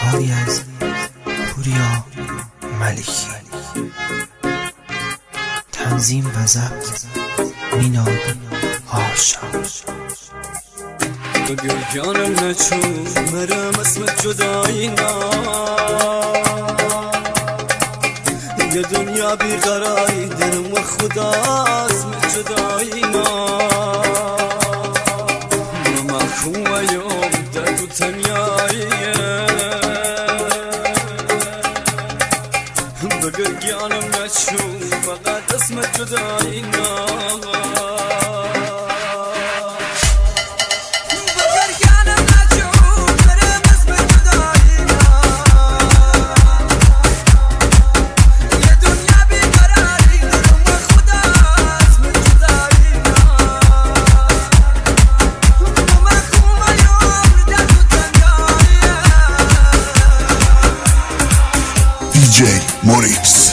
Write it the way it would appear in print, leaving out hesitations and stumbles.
کاری از پوریا ملکی، تنظیم و ضبط میناد هاشم. بگو جانم نچون مرم اسمت جدایی نا، یه دنیا بیقراری درم و خدا اسمت جدایی نا. من خواه یوم در تو تنیاییه، بگو جانم نچون فقط اسمت جدایی نا. DJ Morix.